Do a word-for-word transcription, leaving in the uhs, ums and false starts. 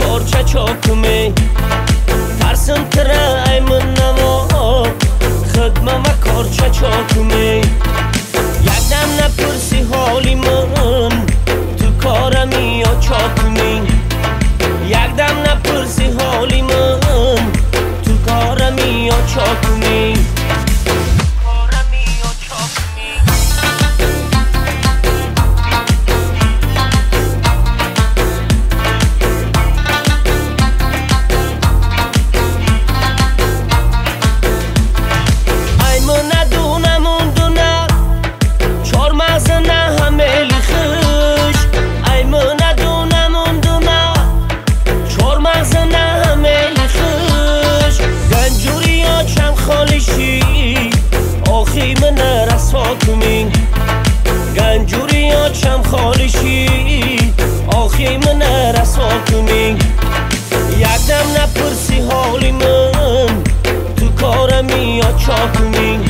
کارچه چاکمی ترسم تره ای من نما خدمم کارچه چاکمی یک دم نپرسی حالی من تو کارمی یا چاکمی یک دم نپرسی حالی من تو کارمی یا چاکمی آخی من رسوا کمی گنجوری ها چم خالشی آخی من رسوا کمی یک دم نپرسی حالی من تو کارمی یا چاکمی